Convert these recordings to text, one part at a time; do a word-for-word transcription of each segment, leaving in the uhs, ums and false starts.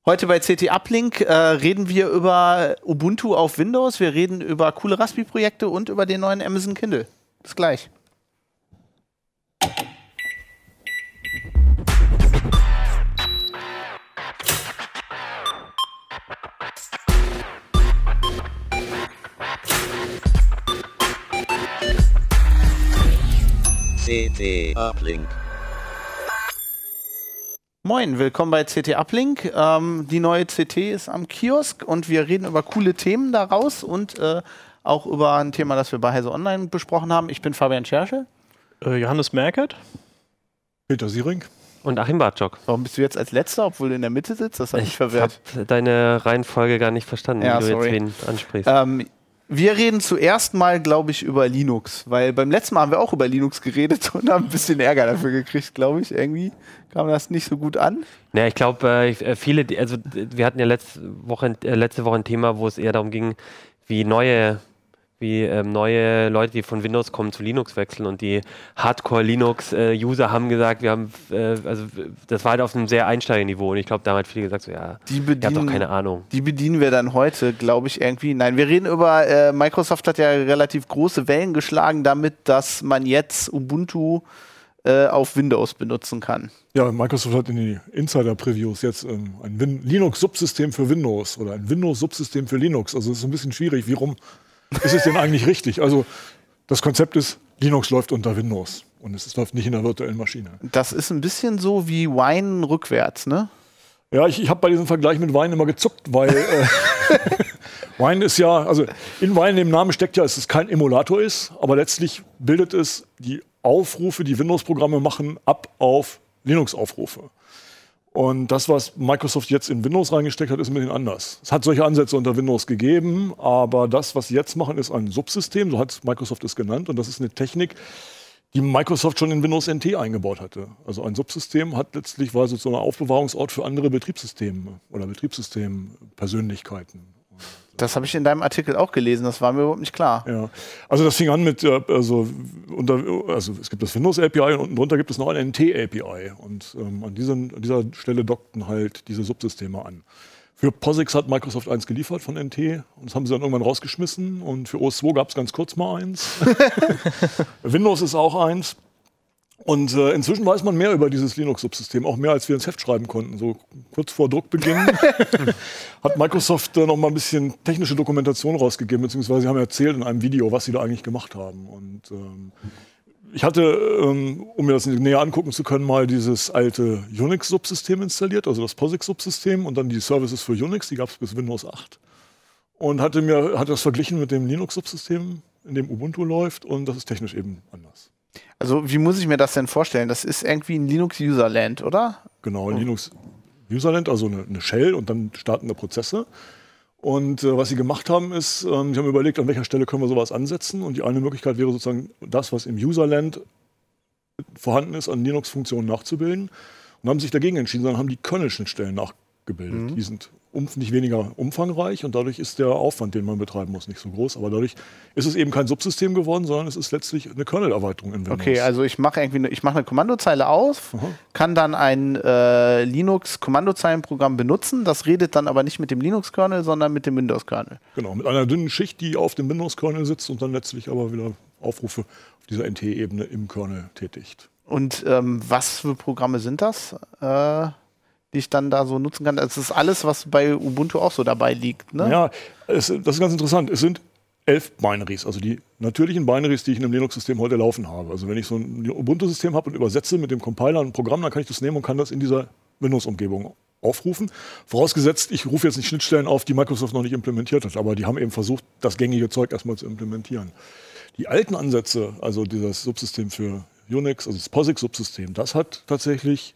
Heute bei C T Uplink äh, reden wir über Ubuntu auf Windows, wir reden über coole Raspi-Projekte und über den neuen Amazon Kindle. Bis gleich. C T Uplink. Moin, willkommen bei C T Uplink. Ähm, die neue C T ist am Kiosk und wir reden über coole Themen daraus und äh, auch über ein Thema, das wir bei Heise Online besprochen haben. Ich bin Fabian Scherschel. Äh, Johannes Merkert. Peter Siering. Und Achim Bartschok. Warum bist du jetzt als Letzter, obwohl du in der Mitte sitzt? Das hat mich verwirrt. Ich habe deine Reihenfolge gar nicht verstanden, Ja, wie du sorry. jetzt wen ansprichst. Ähm, wir reden zuerst mal, glaube ich, über Linux, weil beim letzten Mal haben wir auch über Linux geredet und haben ein bisschen Ärger dafür gekriegt, glaube ich. Irgendwie kam das nicht so gut an. Naja, ich glaube, äh, viele, also wir hatten ja letzte Woche, äh, letzte Woche ein Thema, wo es eher darum ging, wie neue, wie ähm, neue Leute, die von Windows kommen, zu Linux wechseln, und die Hardcore-Linux-User haben gesagt, wir haben, äh, also das war halt auf einem sehr Einsteigerniveau, und ich glaube, da haben halt viele gesagt, so, ja, Die ihr habt doch bedienen, keine Ahnung. die bedienen wir dann heute, glaube ich, irgendwie. Nein, wir reden über, äh, Microsoft hat ja relativ große Wellen geschlagen damit, dass man jetzt Ubuntu äh, auf Windows benutzen kann. Ja, Microsoft hat in die Insider-Previews jetzt ähm, ein Win- Linux-Subsystem für Windows oder ein Windows-Subsystem für Linux. Also es ist ein bisschen schwierig. Wie rum ist es denn eigentlich richtig? Also das Konzept ist, Linux läuft unter Windows und es läuft nicht in der virtuellen Maschine. Das ist ein bisschen so wie Wine rückwärts, ne? Ja, ich, ich habe bei diesem Vergleich mit Wine immer gezuckt, weil äh, Wine ist ja, also in Wine im Namen steckt ja, dass es kein Emulator ist, aber letztlich bildet es die Aufrufe, die Windows-Programme machen, ab auf Linux-Aufrufe. Und das, was Microsoft jetzt in Windows reingesteckt hat, ist ein bisschen anders. Es hat solche Ansätze unter Windows gegeben, aber das, was sie jetzt machen, ist ein Subsystem, so hat Microsoft es genannt, und das ist eine Technik, die Microsoft schon in Windows N T eingebaut hatte. Also ein Subsystem hat letztlich, war so ein Aufbewahrungsort für andere Betriebssysteme oder Betriebssystempersönlichkeiten. Das habe ich in deinem Artikel auch gelesen, das war mir überhaupt nicht klar. Ja, also das fing an mit, äh, also, unter, also es gibt das Windows-A P I und unten drunter gibt es noch ein N T-A P I. Und ähm, an, diesen, an dieser Stelle dockten halt diese Subsysteme an. Für POSIX hat Microsoft eins geliefert von N T und das haben sie dann irgendwann rausgeschmissen. Und für O S zwei gab es ganz kurz mal eins. Windows ist auch eins. Und äh, inzwischen weiß man mehr über dieses Linux-Subsystem, auch mehr, als wir ins Heft schreiben konnten. So kurz vor Druckbeginn hat Microsoft äh, noch mal ein bisschen technische Dokumentation rausgegeben, beziehungsweise sie haben erzählt in einem Video, was sie da eigentlich gemacht haben. Und ähm, ich hatte, ähm, um mir das näher angucken zu können, mal dieses alte Unix-Subsystem installiert, also das POSIX-Subsystem, und dann die Services für Unix, die gab es bis Windows acht. Und hatte mir hatte das verglichen mit dem Linux-Subsystem, in dem Ubuntu läuft, und das ist technisch eben anders. Also wie muss ich mir das denn vorstellen? Das ist irgendwie ein Linux-Userland, oder? Genau, ein Linux-Userland, also eine, eine Shell und dann startende Prozesse. Und äh, was sie gemacht haben, ist, ähm, sie haben überlegt, an welcher Stelle können wir sowas ansetzen. Und die eine Möglichkeit wäre sozusagen, das, was im Userland vorhanden ist, an Linux-Funktionen nachzubilden. Und haben sich dagegen entschieden, sondern haben die Kernel-Schnittstellen nachgebildet. Mhm. Die sind um, nicht weniger umfangreich und dadurch ist der Aufwand, den man betreiben muss, nicht so groß. Aber dadurch ist es eben kein Subsystem geworden, sondern es ist letztlich eine Kernel-Erweiterung in Windows. Okay, also ich mache irgendwie eine, ich mache eine Kommandozeile auf, Aha. kann dann ein äh, Linux-Kommandozeilenprogramm benutzen, das redet dann aber nicht mit dem Linux-Kernel, sondern mit dem Windows-Kernel. Genau, mit einer dünnen Schicht, die auf dem Windows-Kernel sitzt und dann letztlich aber wieder Aufrufe auf dieser N T-Ebene im Kernel tätigt. Und ähm, was für Programme sind das, äh, die ich dann da so nutzen kann? Das ist alles, was bei Ubuntu auch so dabei liegt, ne? Ja, es, das ist ganz interessant. Es sind elf Binaries, also die natürlichen Binaries, die ich in einem Linux-System heute laufen habe. Also wenn ich so ein Ubuntu-System habe und übersetze mit dem Compiler ein Programm, dann kann ich das nehmen und kann das in dieser Windows-Umgebung aufrufen. Vorausgesetzt, ich rufe jetzt nicht Schnittstellen auf, die Microsoft noch nicht implementiert hat, aber die haben eben versucht, das gängige Zeug erstmal zu implementieren. Die alten Ansätze, also dieses Subsystem für Unix, also das POSIX-Subsystem, das hat tatsächlich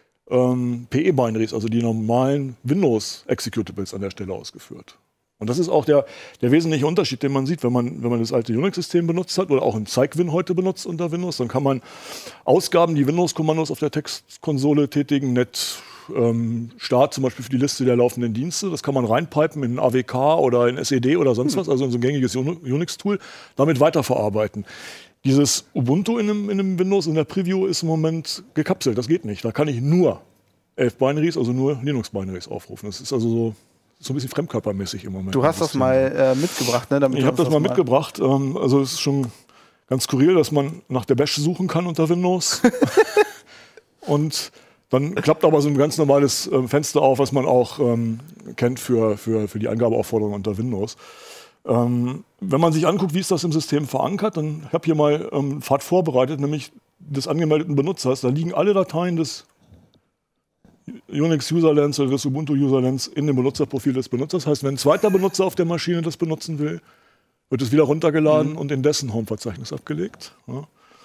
ähm, P E-Binaries, also die normalen Windows-Executables an der Stelle ausgeführt. Und das ist auch der, der wesentliche Unterschied, den man sieht, wenn man, wenn man das alte Unix-System benutzt hat oder auch ein Cygwin heute benutzt unter Windows, dann kann man Ausgaben, die Windows-Kommandos auf der Textkonsole tätigen, net ähm, Start zum Beispiel für die Liste der laufenden Dienste, das kann man reinpipen in A W K oder in S E D oder sonst was, also in so ein gängiges Unix-Tool, damit weiterverarbeiten. Dieses Ubuntu in einem, in einem Windows, in der Preview, ist im Moment gekapselt, das geht nicht. Da kann ich nur elf Binaries, also nur Linux-Binaries aufrufen. Das ist also so, so ein bisschen fremdkörpermäßig im Moment. Du hast das mal äh, mitgebracht, ne? Damit ich habe das, das mal mitgebracht. Ähm, also es ist schon ganz skurril, dass man nach der Bash suchen kann unter Windows. Und dann klappt aber so ein ganz normales äh, Fenster auf, was man auch ähm, kennt für, für, für die Eingabeaufforderungen unter Windows. Ähm, wenn man sich anguckt, wie ist das im System verankert, dann habe ich hier mal ähm, einen Pfad vorbereitet, nämlich des angemeldeten Benutzers. Da liegen alle Dateien des Unix-Userlands oder des Ubuntu-Userlands in dem Benutzerprofil des Benutzers. Das heißt, wenn ein zweiter Benutzer auf der Maschine das benutzen will, wird es wieder runtergeladen mhm. und in dessen Home-Verzeichnis abgelegt. Ja.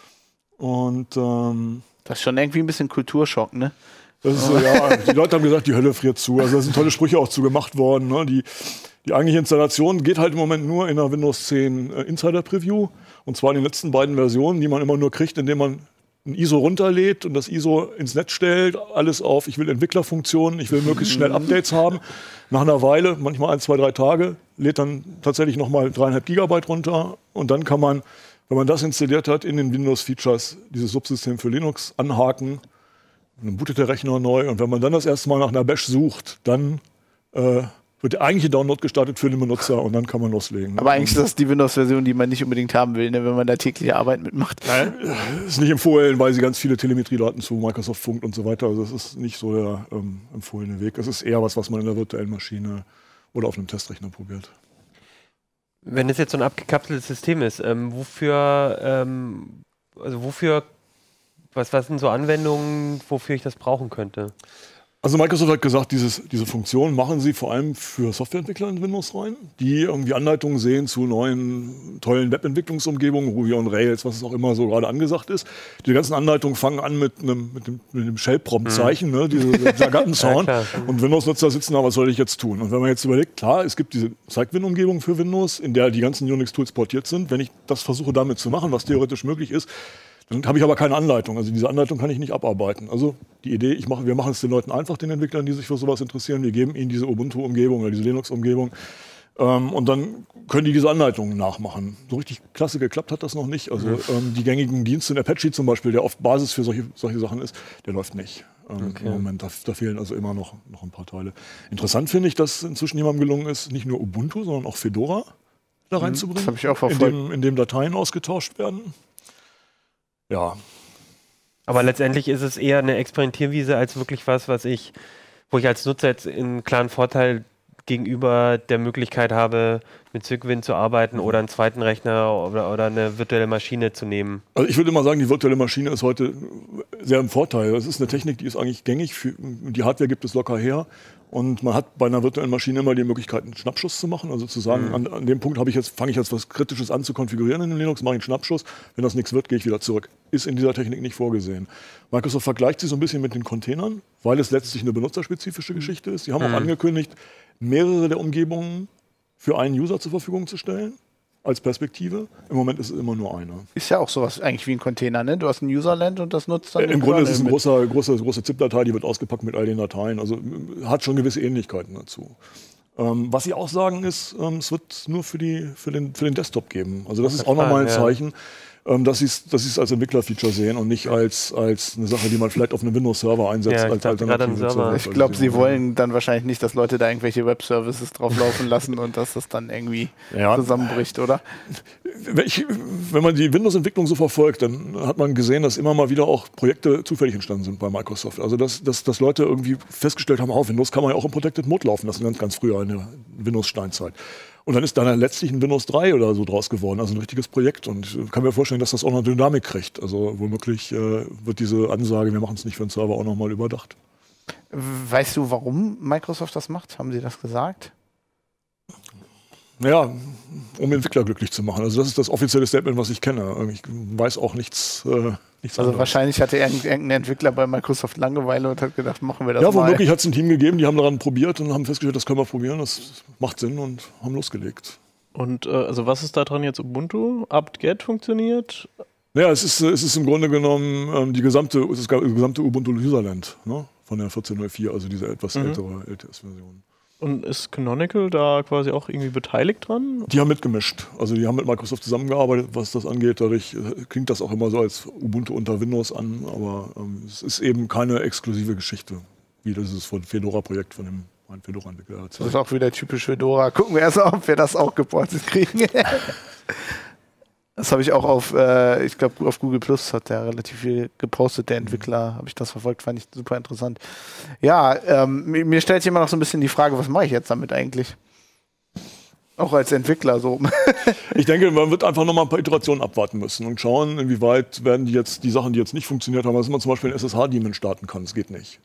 Und ähm, das ist schon irgendwie ein bisschen Kulturschock, ne? Das ist so, ja, die Leute haben gesagt, die Hölle friert zu. Also da sind tolle Sprüche auch zu gemacht worden. Ne? Die, die eigentliche Installation geht halt im Moment nur in der Windows zehn äh, Insider Preview. Und zwar in den letzten beiden Versionen, die man immer nur kriegt, indem man ein I S O runterlädt und das I S O ins Netz stellt. Alles auf, ich will Entwicklerfunktionen, ich will möglichst schnell Updates haben. Nach einer Weile, manchmal ein, zwei, drei Tage, lädt dann tatsächlich nochmal dreieinhalb Gigabyte runter. Und dann kann man, wenn man das installiert hat, in den Windows-Features dieses Subsystem für Linux anhaken. Dann bootet der Rechner neu und wenn man dann das erste Mal nach einer Bash sucht, dann äh, wird der eigentliche Download gestartet für den Benutzer und dann kann man loslegen. Aber eigentlich ist das die Windows-Version, die man nicht unbedingt haben will, ne, wenn man da tägliche Arbeit mitmacht. Nein, ist nicht empfohlen, weil sie ganz viele Telemetriedaten zu Microsoft funkt und so weiter. Also das ist nicht so der ähm, empfohlene Weg. Das ist eher was, was man in der virtuellen Maschine oder auf einem Testrechner probiert. Wenn es jetzt so ein abgekapseltes System ist, ähm, wofür, ähm, also wofür Was, was sind so Anwendungen, wofür ich das brauchen könnte? Also Microsoft hat gesagt, dieses, diese Funktion machen sie vor allem für Softwareentwickler in Windows rein, die irgendwie Anleitungen sehen zu neuen, tollen Webentwicklungsumgebungen, Ruby on Rails, was es auch immer so gerade angesagt ist. Die ganzen Anleitungen fangen an mit einem, mit dem, mit dem Shell-Prompt-Zeichen, mhm. ne, diese, dieser Gattensound. Ja, und Windows-Nutzer sitzen da, was soll ich jetzt tun? Und wenn man jetzt überlegt, klar, es gibt diese Cygwin-Umgebung für Windows, in der die ganzen Unix-Tools portiert sind. Wenn ich das versuche damit zu machen, was theoretisch möglich ist, dann habe ich aber keine Anleitung. Also diese Anleitung kann ich nicht abarbeiten. Also die Idee, ich mache, wir machen es den Leuten einfach, den Entwicklern, die sich für sowas interessieren. Wir geben ihnen diese Ubuntu-Umgebung oder diese Linux-Umgebung. Ähm, und dann können die diese Anleitungen nachmachen. So richtig klasse geklappt hat das noch nicht. Also mhm. ähm, die gängigen Dienste in Apache zum Beispiel, der oft Basis für solche, solche Sachen ist, der läuft nicht. Ähm, okay. Im Moment, da, da fehlen also immer noch, noch ein paar Teile. Interessant finde ich, dass inzwischen jemandem gelungen ist, nicht nur Ubuntu, sondern auch Fedora da reinzubringen. Das habe ich auch verfolgt. In dem, in dem Dateien ausgetauscht werden. Ja. Aber letztendlich ist es eher eine Experimentierwiese als wirklich was, was ich, wo ich als Nutzer jetzt einen klaren Vorteil gegenüber der Möglichkeit habe, mit Cygwin zu arbeiten oder einen zweiten Rechner oder, oder eine virtuelle Maschine zu nehmen. Also ich würde mal sagen, die virtuelle Maschine ist heute sehr im Vorteil. Das ist eine Technik, die ist eigentlich gängig. Für, die Hardware gibt es locker her. Und man hat bei einer virtuellen Maschine immer die Möglichkeit, einen Schnappschuss zu machen. Also zu sagen, mhm. an, an dem Punkt habe ich jetzt, fange ich jetzt was Kritisches an zu konfigurieren in Linux, mache ich einen Schnappschuss. Wenn das nichts wird, gehe ich wieder zurück. Ist in dieser Technik nicht vorgesehen. Microsoft vergleicht sie so ein bisschen mit den Containern, weil es letztlich eine benutzerspezifische Geschichte ist. Sie haben mhm. auch angekündigt, mehrere der Umgebungen für einen User zur Verfügung zu stellen. Als Perspektive. Im Moment ist es immer nur einer. Ist ja auch sowas eigentlich wie ein Container, ne? Du hast ein Userland und das nutzt dann. Äh, Im Grunde ist es eine große, große, große ZIP-Datei, die wird ausgepackt mit all den Dateien. Also hat schon gewisse Ähnlichkeiten dazu. Ähm, was sie auch sagen ist, ähm, es wird nur für, die, für, den, für den Desktop geben. Also das ist auch nochmal ein Zeichen, ähm, dass sie es dass als Entwickler-Feature sehen und nicht als, als eine Sache, die man vielleicht auf einem Windows-Server einsetzt. Ja, als Alternative Server. Ich glaube, sie wollen dann wahrscheinlich nicht, dass Leute da irgendwelche Web-Services drauf laufen lassen und dass das dann irgendwie ja. zusammenbricht, oder? Wenn, ich, wenn man die Windows-Entwicklung so verfolgt, dann hat man gesehen, dass immer mal wieder auch Projekte zufällig entstanden sind bei Microsoft. Also dass, dass, dass Leute irgendwie festgestellt haben, oh, Windows kann man ja auch im Protected Mode laufen lassen, ganz, ganz früher in der Windows-Steinzeit. Und dann ist dann letztlich ein Windows drei oder so draus geworden, also ein richtiges Projekt. Und ich kann mir vorstellen, dass das auch noch Dynamik kriegt. Also womöglich äh, wird diese Ansage, wir machen es nicht für den Server, auch nochmal überdacht. Weißt du, warum Microsoft das macht? Haben sie das gesagt? Ja, um Entwickler glücklich zu machen. Also das ist das offizielle Statement, was ich kenne. Ich weiß auch nichts, äh, nichts Also anderes. Wahrscheinlich hatte irgendein Entwickler bei Microsoft Langeweile und hat gedacht, machen wir das ja, mal. Ja, womöglich hat es ein Team gegeben, die haben daran probiert und haben festgestellt, das können wir probieren, das macht Sinn und haben losgelegt. Und äh, also was ist da dran jetzt Ubuntu? apt-get funktioniert? Ja, es ist, es ist im Grunde genommen ähm, die gesamte, das gesamte Ubuntu Userland, ne? Von der vierzehn null vier, also diese etwas mhm. ältere L T S-Version. Und ist Canonical da quasi auch irgendwie beteiligt dran? Die haben mitgemischt. Also die haben mit Microsoft zusammengearbeitet, was das angeht. Dadurch klingt das auch immer so als Ubuntu unter Windows an, aber ähm, es ist eben keine exklusive Geschichte. wie das ist von Fedora-Projekt von dem ein Fedora-Entwickler. Das ist auch wieder typisch Fedora. Gucken wir erst mal, ob wir das auch geportet kriegen. Das habe ich auch auf, äh, ich glaube, auf Google Plus hat der relativ viel gepostet, der Entwickler, habe ich das verfolgt, fand ich super interessant. Ja, ähm, mir, mir stellt sich immer noch so ein bisschen die Frage, was mache ich jetzt damit eigentlich? Auch als Entwickler so. Ich denke, man wird einfach noch mal ein paar Iterationen abwarten müssen und schauen, inwieweit werden die jetzt die Sachen, die jetzt nicht funktioniert haben, dass man zum Beispiel einen S S H-Daemon starten kann. Das geht nicht.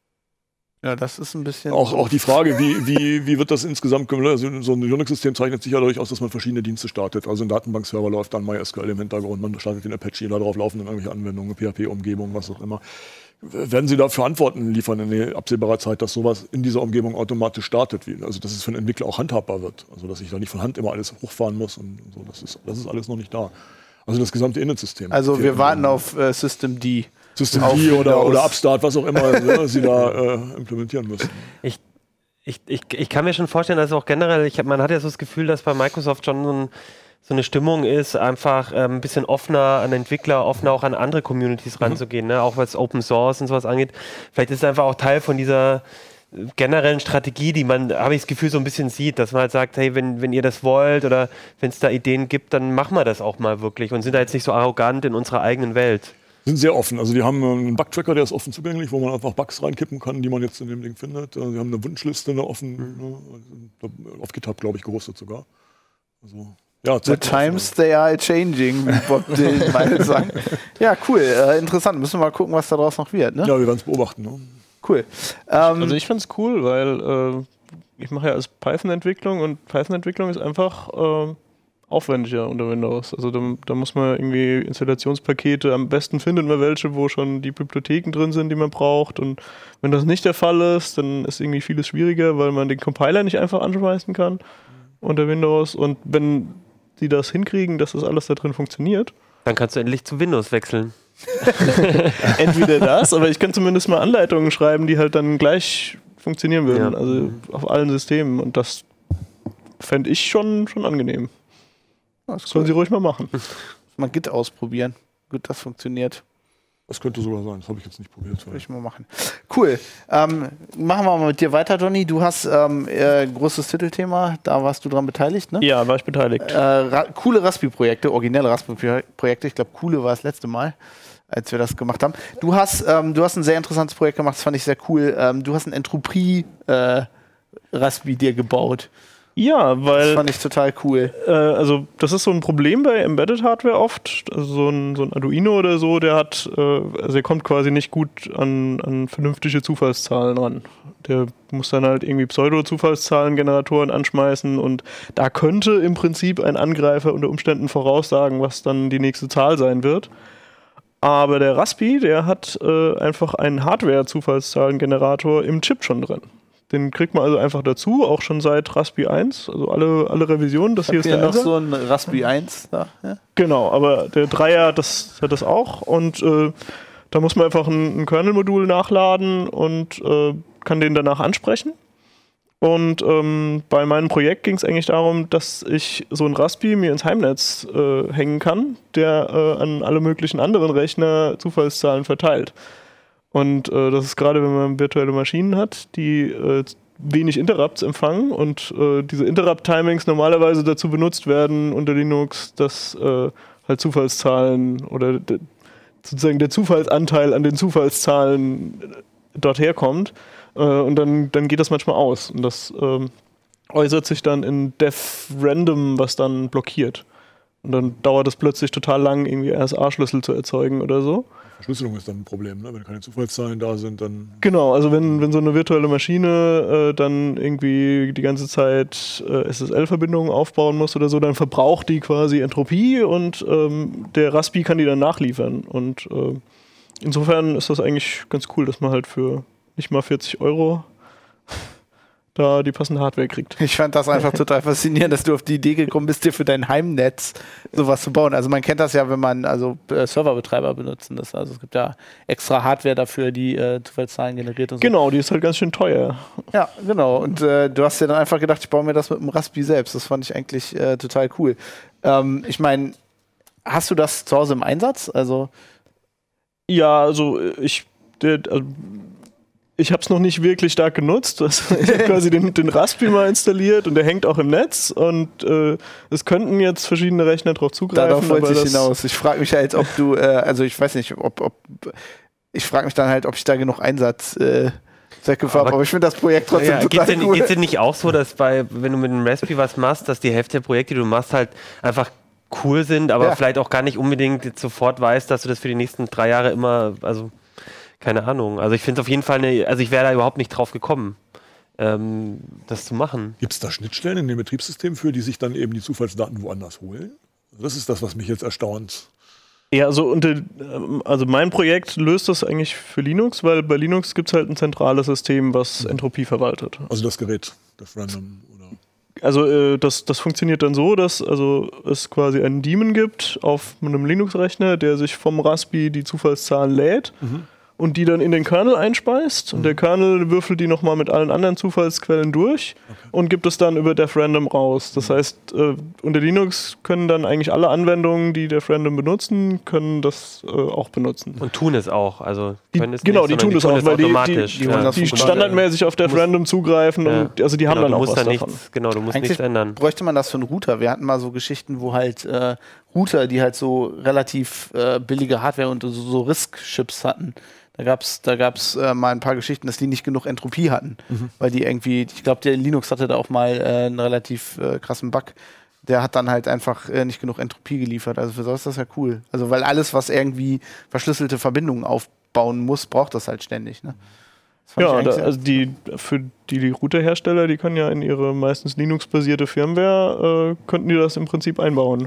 Ja, das ist ein bisschen... Auch, auch die Frage, wie, wie, wie wird das insgesamt... Also so ein Unix-System zeichnet sich ja dadurch aus, dass man verschiedene Dienste startet. Also ein Datenbankserver läuft dann MySQL im Hintergrund, man startet den Apache, darauf laufen dann irgendwelche Anwendungen, P H P-Umgebungen, was auch immer. Werden Sie dafür Antworten liefern in absehbarer Zeit, dass sowas in dieser Umgebung automatisch startet? Also dass es für einen Entwickler auch handhabbar wird. Also dass ich da nicht von Hand immer alles hochfahren muss und so. Das ist, das ist alles noch nicht da. Also das gesamte Init-System. Also wir warten auf äh, Systemd. Systemd oder, oder Upstart, was auch immer ja, Sie da äh, implementieren müssen. Ich, ich, ich, ich kann mir schon vorstellen, dass auch generell, ich hab, man hat ja so das Gefühl, dass bei Microsoft schon so, ein, so eine Stimmung ist, einfach äh, ein bisschen offener an Entwickler, offener auch an andere Communities mhm. ranzugehen, ne? Auch was Open Source und sowas angeht. Vielleicht ist es einfach auch Teil von dieser generellen Strategie, die man, habe ich das Gefühl, so ein bisschen sieht, dass man halt sagt, hey, wenn, wenn ihr das wollt oder wenn es da Ideen gibt, dann machen wir das auch mal wirklich und sind da jetzt nicht so arrogant in unserer eigenen Welt. Sind sehr offen. Also die haben einen Bug-Tracker, der ist offen zugänglich, wo man einfach Bugs reinkippen kann, die man jetzt in dem Ding findet. Sie haben eine Wunschliste, eine offen, ne, auf GitHub, glaube ich, gerüstet sogar. Also, ja, The times they are changing, wie Bob Dylan mal sagen. Ja, cool, äh, interessant. Müssen wir mal gucken, was daraus noch wird. Ne? Ja, wir werden es beobachten. Ne? Cool. Ähm, also ich finde es cool, weil äh, ich mache ja als Python-Entwicklung und Python-Entwicklung ist einfach äh, aufwendiger unter Windows. Also da, da muss man irgendwie Installationspakete, am besten findet man welche, wo schon die Bibliotheken drin sind, die man braucht. Und wenn das nicht der Fall ist, dann ist irgendwie vieles schwieriger, weil man den Compiler nicht einfach anschmeißen kann unter Windows. Und wenn die das hinkriegen, dass das alles da drin funktioniert, dann kannst du endlich zu Windows wechseln. Entweder das, aber ich kann zumindest mal Anleitungen schreiben, die halt dann gleich funktionieren würden. Ja. Also auf allen Systemen. Und das fände ich schon, schon angenehm. Das sollen Sie ruhig mal machen. Mal Git ausprobieren. Gut, das funktioniert. Das könnte sogar sein. Das habe ich jetzt nicht probiert. Will ich mal machen. Cool. Ähm, machen wir mal mit dir weiter, Johnny. Du hast ähm, äh, großes Titelthema. Da warst du dran beteiligt, ne? Ja, war ich beteiligt. Äh, ra- coole Raspi-Projekte, originelle Raspi-Projekte. Ich glaube, coole war das letzte Mal, als wir das gemacht haben. Du hast, ähm, du hast ein sehr interessantes Projekt gemacht. Das fand ich sehr cool. Ähm, du hast ein Entropie-Raspi äh, dir gebaut. Ja, weil... Das fand ich total cool. Äh, also das ist so ein Problem bei Embedded Hardware oft. Also so ein, so ein Arduino oder so, der hat, äh, also der kommt quasi nicht gut an, an vernünftige Zufallszahlen ran. Der muss dann halt irgendwie Pseudo-Zufallszahlengeneratoren anschmeißen und da könnte im Prinzip ein Angreifer unter Umständen voraussagen, was dann die nächste Zahl sein wird. Aber der Raspi, der hat äh, einfach einen Hardware-Zufallszahlengenerator im Chip schon drin. Den kriegt man also einfach dazu, auch schon seit Raspi eins, also alle, alle Revisionen. Das hier ist ja der noch so ein Raspi eins da. Ja? Genau, aber der Dreier das, hat das auch und äh, da muss man einfach ein, ein Kernel-Modul nachladen und äh, kann den danach ansprechen. Und ähm, bei meinem Projekt ging es eigentlich darum, dass ich so ein Raspi mir ins Heimnetz äh, hängen kann, der äh, an alle möglichen anderen Rechner Zufallszahlen verteilt. Und äh, das ist gerade, wenn man virtuelle Maschinen hat, die äh, wenig Interrupts empfangen und äh, diese Interrupt-Timings normalerweise dazu benutzt werden unter Linux, dass äh, halt Zufallszahlen oder de, sozusagen der Zufallsanteil an den Zufallszahlen dort herkommt. Äh, und dann, dann geht das manchmal aus. Und das äh, äußert sich dann in def random, was dann blockiert. Und dann dauert es plötzlich total lang, irgendwie R S A-Schlüssel zu erzeugen oder so. Verschlüsselung ist dann ein Problem, ne? Wenn keine Zufallszahlen da sind, dann... Genau, also wenn, wenn so eine virtuelle Maschine äh, dann irgendwie die ganze Zeit äh, S S L-Verbindungen aufbauen muss oder so, dann verbraucht die quasi Entropie und ähm, der Raspi kann die dann nachliefern. Und äh, insofern ist das eigentlich ganz cool, dass man halt für nicht mal vierzig Euro da die passende Hardware kriegt. Ich fand das einfach total faszinierend, dass du auf die Idee gekommen bist, dir für dein Heimnetz sowas zu bauen. Also man kennt das ja, wenn man also äh, Serverbetreiber benutzen das. Also es gibt ja extra Hardware dafür, die äh, Zufallszahlen generiert und so. Genau, die ist halt ganz schön teuer. Ja, genau. Und äh, du hast dir dann einfach gedacht, ich baue mir das mit dem Raspi selbst. Das fand ich eigentlich äh, total cool. Ähm, ich meine, hast du das zu Hause im Einsatz? Also ja, also ich der, also ich habe es noch nicht wirklich stark genutzt. Also ich habe quasi den, den Raspi mal installiert und der hängt auch im Netz und äh, es könnten jetzt verschiedene Rechner drauf zugreifen. Darauf wollte ich hinaus. Ich frage mich halt, ob du, äh, also ich weiß nicht, ob, ob ich frage mich dann halt, ob ich da genug Einsatz äh, Zwecke habe, aber ich finde das Projekt trotzdem ja, total geht's cool. Geht es denn nicht auch so, dass bei, wenn du mit einem Raspberry was machst, dass die Hälfte der Projekte, die du machst, halt einfach cool sind, aber ja. vielleicht auch gar nicht unbedingt jetzt sofort weißt, dass du das für die nächsten drei Jahre immer, also keine Ahnung. Also ich finde es auf jeden Fall, eine, also ich wäre da überhaupt nicht drauf gekommen, ähm, das zu machen. Gibt es da Schnittstellen in dem Betriebssystem für, die sich dann eben die Zufallsdaten woanders holen? Das ist das, was mich jetzt erstaunt. Ja, also, unter, also mein Projekt löst das eigentlich für Linux, weil bei Linux gibt es halt ein zentrales System, was Entropie verwaltet. Also das Gerät, das Random oder? Also äh, das, das funktioniert dann so, dass also es quasi einen Daemon gibt auf einem Linux-Rechner, der sich vom Raspi die Zufallszahlen lädt. Mhm. Und die dann in den Kernel einspeist und der Kernel würfelt die nochmal mit allen anderen Zufallsquellen durch okay. und gibt es dann über dev-random raus. Das heißt, äh, unter Linux können dann eigentlich alle Anwendungen, die dev-random benutzen, können das äh, auch benutzen. Und tun es auch. Also die, können es genau, nicht, die tun die es tun auch, es weil die, automatisch. die, die, ja. die standardmäßig auf dev-random zugreifen ja. und also die haben genau, dann auch was dann davon. Nichts, genau, du musst Eigentlich nichts ändern. Bräuchte man das für einen Router. Wir hatten mal so Geschichten, wo halt äh, Router, die halt so relativ äh, billige Hardware und so, so R I S C-Chips hatten. Da gab es da gab's, äh, mal ein paar Geschichten, dass die nicht genug Entropie hatten. Mhm. Weil die irgendwie, ich glaube, der Linux hatte da auch mal äh, einen relativ äh, krassen Bug. Der hat dann halt einfach äh, nicht genug Entropie geliefert. Also für so ist das ja cool. Also weil alles, was irgendwie verschlüsselte Verbindungen aufbauen muss, braucht das halt ständig. Ne? Das ja, da, also die für die, die Routerhersteller, die können ja in ihre meistens Linux-basierte Firmware, äh, könnten die das im Prinzip einbauen.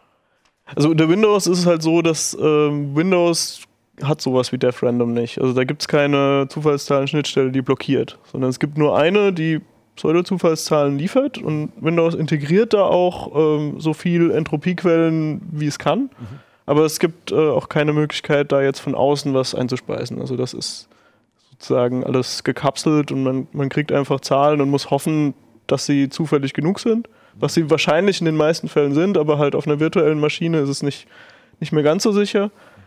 Also unter Windows ist es halt so, dass äh, Windows hat sowas wie dev-random nicht. Also da gibt es keine Zufallszahlen-Schnittstelle, die blockiert, sondern es gibt nur eine, die Pseudo-Zufallszahlen liefert und Windows integriert da auch ähm, so viel Entropiequellen, wie es kann. Mhm. Aber es gibt äh, auch keine Möglichkeit, da jetzt von außen was einzuspeisen. Also das ist sozusagen alles gekapselt und man, man kriegt einfach Zahlen und muss hoffen, dass sie zufällig genug sind, was sie wahrscheinlich in den meisten Fällen sind, aber halt auf einer virtuellen Maschine ist es nicht, nicht mehr ganz so sicher.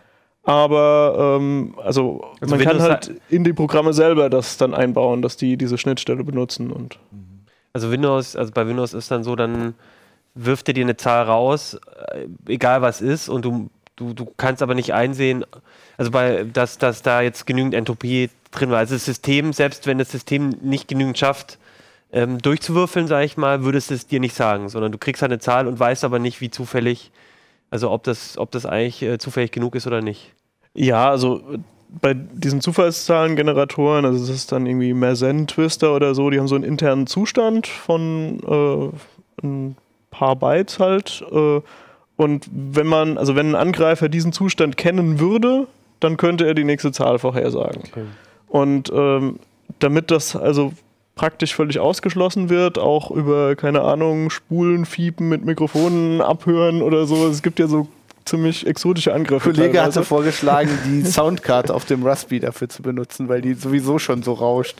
Aber ähm, also, also man Windows kann halt in die Programme selber das dann einbauen, dass die diese Schnittstelle benutzen. Und also Windows, also bei Windows ist dann so, dann wirft er dir eine Zahl raus, egal was ist, und du, du, du kannst aber nicht einsehen, also bei, dass, dass da jetzt genügend Entropie drin war. Also das System, selbst wenn das System nicht genügend schafft, ähm, durchzuwürfeln, sage ich mal, würde es es dir nicht sagen, sondern du kriegst halt eine Zahl und weißt aber nicht, wie zufällig, also ob das, ob das eigentlich äh, zufällig genug ist oder nicht. Ja, also bei diesen Zufallszahlengeneratoren, also das ist dann irgendwie Mersenne, Twister oder so, die haben so einen internen Zustand von äh, ein paar Bytes halt. Äh, und wenn man, also wenn ein Angreifer diesen Zustand kennen würde, dann könnte er die nächste Zahl vorhersagen. Okay. Und ähm, damit das also praktisch völlig ausgeschlossen wird, auch über, keine Ahnung, Spulen, Fiepen mit Mikrofonen abhören oder so. Es gibt ja so ziemlich exotische Angriffe. Ein Kollege hatte vorgeschlagen, die Soundcard auf dem Raspi dafür zu benutzen, weil die sowieso schon so rauscht.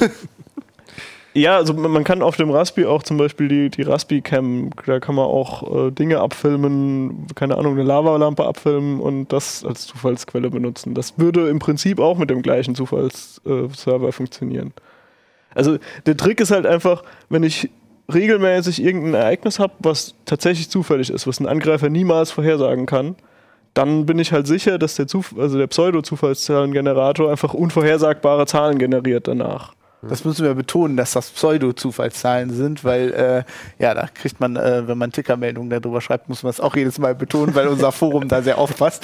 Ja, also man kann auf dem Raspi auch zum Beispiel die, die Raspi-Cam, da kann man auch äh, Dinge abfilmen, keine Ahnung, eine Lavalampe abfilmen und das als Zufallsquelle benutzen. Das würde im Prinzip auch mit dem gleichen Zufallsserver äh, funktionieren. Also der Trick ist halt einfach, wenn ich regelmäßig irgendein Ereignis habe, was tatsächlich zufällig ist, was ein Angreifer niemals vorhersagen kann, dann bin ich halt sicher, dass der, Zuf- also der Pseudo-Zufallszahlengenerator einfach unvorhersagbare Zahlen generiert danach. Das müssen wir betonen, dass das Pseudo-Zufallszahlen sind, weil äh, ja, da kriegt man, äh, wenn man Tickermeldungen darüber schreibt, muss man das auch jedes Mal betonen, weil unser Forum da sehr aufpasst.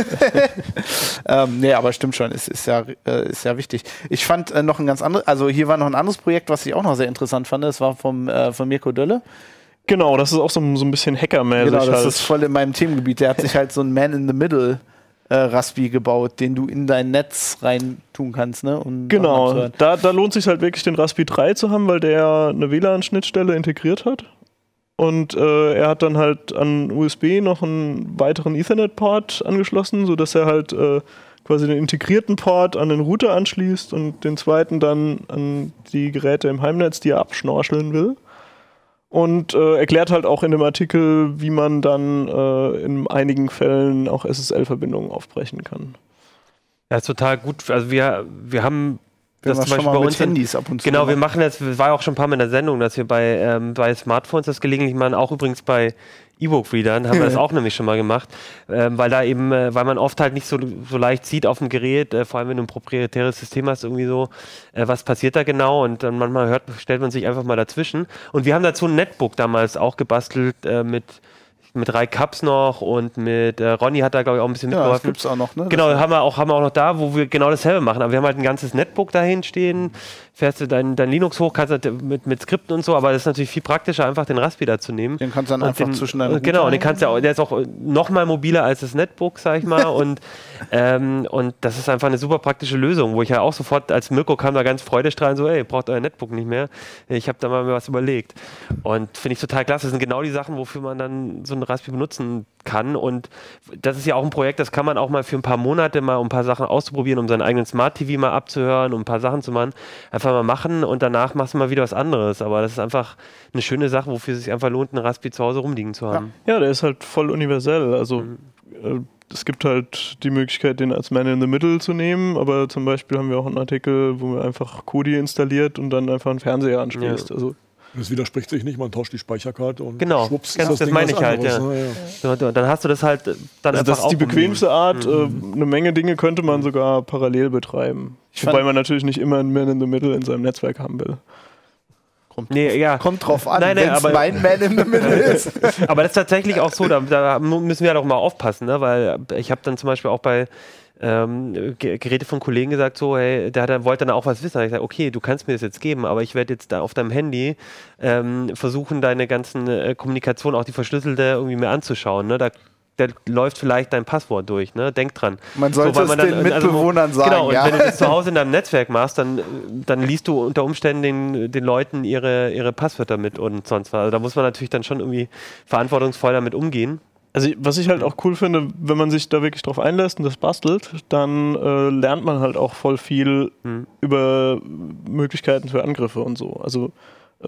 ähm, nee, aber stimmt schon, es ist ja, äh, ist ja wichtig. Ich fand äh, noch ein ganz anderes, also hier war noch ein anderes Projekt, was ich auch noch sehr interessant fand, das war vom, äh, von Mirko Dölle. Genau, das ist auch so, so ein bisschen hackermäßig. Genau, das halt. ist voll in meinem Themengebiet. Der hat sich halt so ein Man in the Middle äh, Raspi gebaut, den du in dein Netz rein tun kannst. Ne? Um genau, da, da lohnt es sich halt wirklich, den Raspi drei zu haben, weil der eine W L A N-Schnittstelle integriert hat. Und äh, er hat dann halt an U S B noch einen weiteren Ethernet-Port angeschlossen, sodass er halt äh, quasi den integrierten Port an den Router anschließt und den zweiten dann an die Geräte im Heimnetz, die er abschnorcheln will. Und äh, erklärt halt auch in dem Artikel, wie man dann äh, in einigen Fällen auch S S L-Verbindungen aufbrechen kann. Ja, ist total gut. Also wir, wir haben das zum Beispiel bei uns Handys ab und zu. Genau, wir machen das, das war auch schon ein paar Mal in der Sendung, dass wir bei, ähm, bei Smartphones das gelegentlich machen, auch übrigens bei E-Book-Readern haben wir das auch nämlich schon mal gemacht, ähm, weil da eben, äh, weil man oft halt nicht so, so leicht sieht auf dem Gerät, äh, vor allem wenn du ein proprietäres System hast, irgendwie so, äh, was passiert da genau und dann manchmal hört, stellt man sich einfach mal dazwischen. Und wir haben dazu ein Netbook damals auch gebastelt äh, mit mit drei Cups noch und mit äh, Ronny hat da, glaube ich, auch ein bisschen mitgeholfen. Ja, das gibt's auch noch, ne? Genau, haben wir, auch, haben wir auch noch da, wo wir genau dasselbe machen. Aber wir haben halt ein ganzes Netbook dahin stehen, fährst du dein, dein Linux hoch, kannst du mit, mit Skripten und so, aber das ist natürlich viel praktischer, einfach den Raspi da zu nehmen. Den kannst du dann und einfach den, zwischen deinen Genau, und den kannst du auch, der ist auch noch mal mobiler als das Netbook, sag ich mal. und, ähm, und das ist einfach eine super praktische Lösung, wo ich ja auch sofort, als Mirko kam da ganz freudestrahlend so, ey, braucht euer Netbook nicht mehr. Ich habe da mal mir was überlegt. Und finde ich total klasse. Das sind genau die Sachen, wofür man dann so einen Raspi benutzen kann. Und das ist ja auch ein Projekt, das kann man auch mal für ein paar Monate mal, um ein paar Sachen auszuprobieren, um seinen eigenen Smart-T V mal abzuhören, um ein paar Sachen zu machen. Einfach mal machen und danach machst du mal wieder was anderes. Aber das ist einfach eine schöne Sache, wofür es sich einfach lohnt, einen Raspi zu Hause rumliegen zu haben. Ja, der ist halt voll universell. Also Mhm. äh, es gibt halt die Möglichkeit, den als Man in the Middle zu nehmen, aber zum Beispiel haben wir auch einen Artikel, wo man einfach Kodi installiert und dann einfach einen Fernseher anschließt. Ja. Also Das widerspricht sich nicht, man tauscht die Speicherkarte und Genau, schwupps genau, ist das, das Ding meine was ich halt, anderes, ja. ne? Ja. So, dann hast du das halt dann also einfach das ist auch die bequemste Art. Mhm. Äh, eine Menge Dinge könnte man sogar parallel betreiben. Ich Wobei fand- man natürlich nicht immer einen Man in the Middle in seinem Netzwerk haben will. Kommt, Nee, ja. kommt drauf an, Nein, nein, wenn es aber- mein Man in the Middle ist. Aber das ist tatsächlich auch so, da, da müssen wir halt auch mal aufpassen, ne? Weil ich habe dann zum Beispiel auch bei ähm, Ge- Geräte von Kollegen gesagt, so, hey, der, hat, der wollte dann auch was wissen. Da hab ich gesagt, okay, du kannst mir das jetzt geben, aber ich werde jetzt da auf deinem Handy ähm, versuchen, deine ganzen äh, Kommunikation, auch die verschlüsselte, irgendwie mir anzuschauen. Ne? Da, da läuft vielleicht dein Passwort durch, ne? Denk dran. Man sollte weil es man den dann- Mitbewohnern sagen, Genau, und ja. wenn du das zu Hause in deinem Netzwerk machst, dann, dann liest du unter Umständen den, den Leuten ihre, ihre Passwörter mit und sonst was. Also da muss man natürlich dann schon irgendwie verantwortungsvoll damit umgehen. Also was ich halt auch cool finde, wenn man sich da wirklich drauf einlässt und das bastelt, dann äh, lernt man halt auch voll viel Hm. über Möglichkeiten für Angriffe und so. Also äh,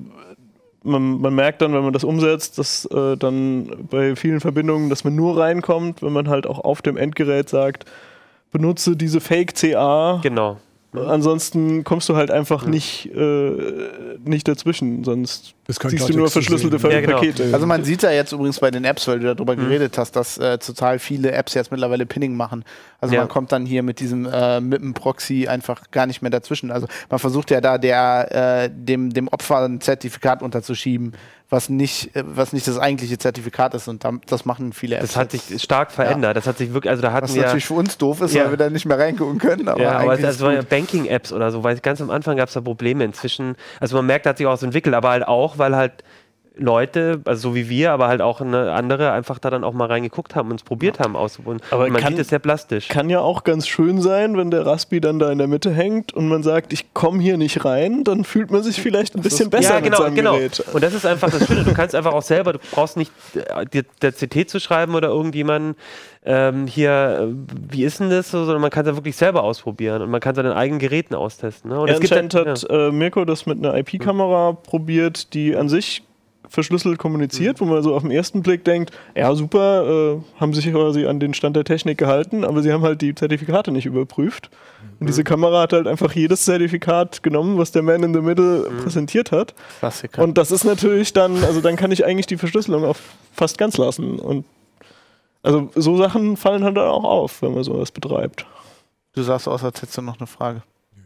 man, man merkt dann, wenn man das umsetzt, dass äh, dann bei vielen Verbindungen, dass man nur reinkommt, wenn man halt auch auf dem Endgerät sagt, benutze diese Fake-C A. Genau. Ansonsten kommst du halt einfach nicht, äh, nicht dazwischen, sonst Ist kein siehst du nur Klartext zu verschlüsselte sehen. Ja, genau. Pakete. Also man sieht ja jetzt übrigens bei den Apps, weil du darüber Mhm. geredet hast, dass äh, total viele Apps jetzt mittlerweile Pinning machen. Also Ja. man kommt dann hier mit diesem äh, mit dem Proxy einfach gar nicht mehr dazwischen. Also man versucht ja da der äh, dem, dem Opfer ein Zertifikat unterzuschieben, was nicht, äh, was nicht das eigentliche Zertifikat ist, und dann, das machen viele Apps. Das hat jetzt. sich stark verändert. Das hat sich wirklich, also da hatten Was wir. natürlich für uns doof ist, Ja. weil wir da nicht mehr reingucken können. Aber Ja, aber eigentlich es ist waren ja gut. Banking-Apps oder so, weil ganz am Anfang gab es da Probleme. Inzwischen, also man merkt, hat sich auch so entwickelt, aber halt auch, weil halt Leute, also so wie wir, aber halt auch eine andere, einfach da dann auch mal reingeguckt haben und es probiert haben auszuprobieren. Aber Und man kann- sieht es sehr plastisch. Kann ja auch ganz schön sein, wenn der Raspi dann da in der Mitte hängt und man sagt, ich komme hier nicht rein, dann fühlt man sich vielleicht ein bisschen besser ja, genau, mit seinem genau. Gerät. Und das ist einfach das Schöne. Du kannst einfach auch selber, du brauchst nicht äh, dir der C T zu schreiben oder irgendjemanden ähm, hier, äh, wie ist denn das, so, sondern man kann es ja wirklich selber ausprobieren und man kann seine eigenen Geräten austesten. Ne? Und Ja, es gibt anscheinend ja- hat äh, Mirko das mit einer I P-Kamera probiert, die an sich verschlüsselt kommuniziert, wo man so auf den ersten Blick denkt, ja super, äh, haben sich quasi an den Stand der Technik gehalten, aber sie haben halt die Zertifikate nicht überprüft. Und diese Kamera hat halt einfach jedes Zertifikat genommen, was der Man in the Middle präsentiert hat. Klassiker. Und das ist natürlich dann, also dann kann ich eigentlich die Verschlüsselung auf fast ganz lassen. Und also so Sachen fallen halt dann auch auf, wenn man sowas betreibt. Du sagst aus, als hättest du noch eine Frage.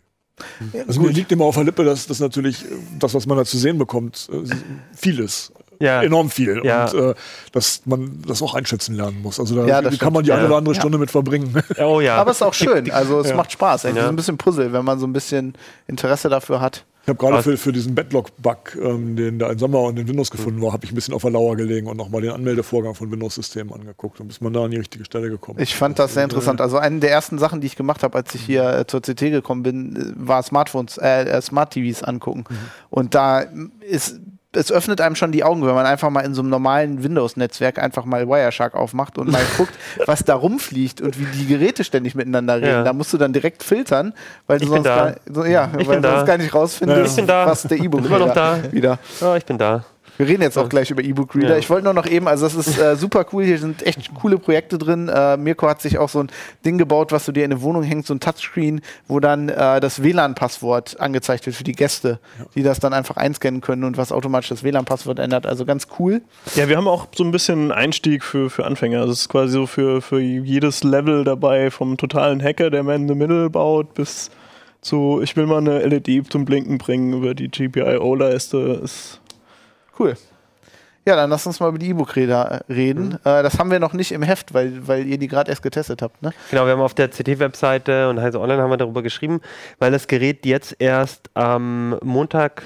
Ja, Also mir liegt immer auf der Lippe, dass das natürlich, äh, das, was man da zu sehen bekommt, äh, viel ist. Ja. Enorm viel. Ja. Und äh, dass man das auch einschätzen lernen muss. Also da Ja, das kann man die stimmt. eine oder Ja. andere Stunde mit verbringen. Oh ja. Aber es ist auch schön, also es Ja. macht Spaß. Eigentlich Ja. ist ein bisschen Puzzle, wenn man so ein bisschen Interesse dafür hat. Ich habe gerade Was? für, für diesen Backlog-Bug, ähm, den da in Sommer und in Windows gefunden war, habe ich ein bisschen auf der Lauer gelegen und nochmal den Anmeldevorgang von Windows-Systemen angeguckt. Und bis man da an die richtige Stelle gekommen ist. Ich fand das sehr interessant. Also eine der ersten Sachen, die ich gemacht habe, als ich hier äh, zur C T gekommen bin, äh, war Smartphones, äh, äh, Smart-T Vs angucken. Und da ist, es öffnet einem schon die Augen, wenn man einfach mal in so einem normalen Windows-Netzwerk einfach mal Wireshark aufmacht und mal guckt, was da rumfliegt und wie die Geräte ständig miteinander reden. Ja. Da musst du dann direkt filtern, weil du Ich bin sonst, da. gar, so, ja, Ich weil bin du da. sonst gar nicht rausfindest, Ich bin da. was der E-Book Immer noch da. wieder. Ja, ich bin da. Wir reden jetzt auch gleich über E-Book-Reader. Ja. Ich wollte nur noch eben, also das ist äh, super cool, hier sind echt coole Projekte drin. Äh, Mirko hat sich auch so ein Ding gebaut, was du dir in eine Wohnung hängst, so ein Touchscreen, wo dann äh, das W L A N-Passwort angezeigt wird für die Gäste, ja. die das dann einfach einscannen können und was automatisch das W L A N-Passwort ändert. Also ganz cool. Ja, wir haben auch so ein bisschen einen Einstieg für, für Anfänger. Also es ist quasi so für, für jedes Level dabei, vom totalen Hacker, der Man in the Middle baut, bis zu, ich will mal eine L E D zum Blinken bringen über die G P I O-Leiste. Ist cool. Ja, dann lass uns mal über die E-Book-Reader reden. Mhm. Äh, das haben wir noch nicht im Heft, weil, weil ihr die gerade erst getestet habt, ne? Genau, wir haben auf der C T-Webseite und Heise Online haben wir darüber geschrieben, weil das Gerät jetzt erst am Montag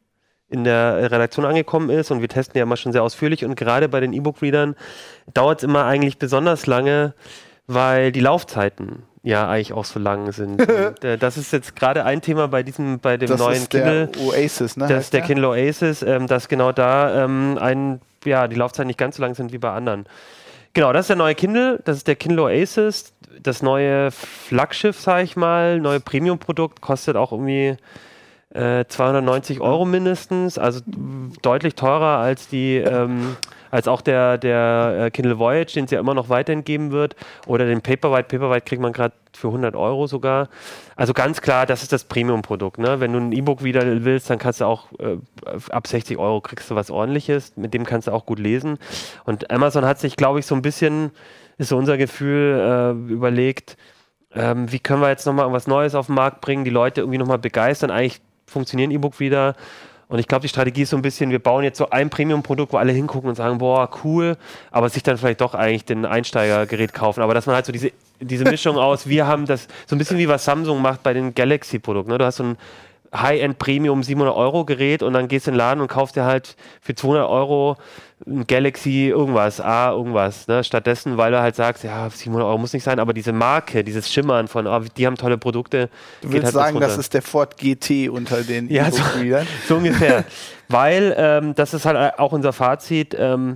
in der Redaktion angekommen ist und wir testen ja immer schon sehr ausführlich und gerade bei den E-Book-Readern dauert es immer eigentlich besonders lange, weil die Laufzeiten ja eigentlich auch so lang sind. Und, äh, das ist jetzt gerade ein Thema bei diesem, bei dem das neuen ist Kindle. Der Oasis, ne? Das ist der Kindle Oasis, ähm, dass genau da ähm, ein, ja, die Laufzeiten nicht ganz so lang sind wie bei anderen. Genau, das ist der neue Kindle, das ist der Kindle Oasis, das neue Flaggschiff, sag ich mal, neue Premium-Produkt, kostet auch irgendwie äh, zweihundertneunzig Euro mindestens, also deutlich teurer als die ähm, als auch der, der äh, Kindle Voyage, den es ja immer noch weiterhin geben wird, oder den Paperwhite. Paperwhite kriegt man gerade für hundert Euro sogar. Also ganz klar, das ist das Premium-Produkt. Ne? Wenn du ein E-Book wieder willst, dann kannst du auch äh, ab sechzig Euro kriegst du was Ordentliches. Mit dem kannst du auch gut lesen. Und Amazon hat sich, glaube ich, so ein bisschen, ist so unser Gefühl, äh, überlegt, ähm, wie können wir jetzt nochmal was Neues auf den Markt bringen, die Leute irgendwie nochmal begeistern. Eigentlich funktionieren E-Book wieder. Und ich glaube, die Strategie ist so ein bisschen, wir bauen jetzt so ein Premium-Produkt, wo alle hingucken und sagen, boah, cool, aber sich dann vielleicht doch eigentlich den Einsteigergerät kaufen. Aber dass man halt so diese, diese Mischung aus, wir haben das, so ein bisschen wie was Samsung macht bei den Galaxy-Produkten. Ne? Du hast so ein High-End-Premium siebenhundert Euro Gerät und dann gehst du in den Laden und kaufst dir halt für zweihundert Euro ein Galaxy irgendwas, A, irgendwas. Ne? Stattdessen, weil du halt sagst, ja, siebenhundert Euro muss nicht sein, aber diese Marke, dieses Schimmern von, oh, die haben tolle Produkte. Du willst halt sagen, das ist der Ford G T unter den ja, so, so ungefähr. Weil, ähm, das ist halt auch unser Fazit, ähm,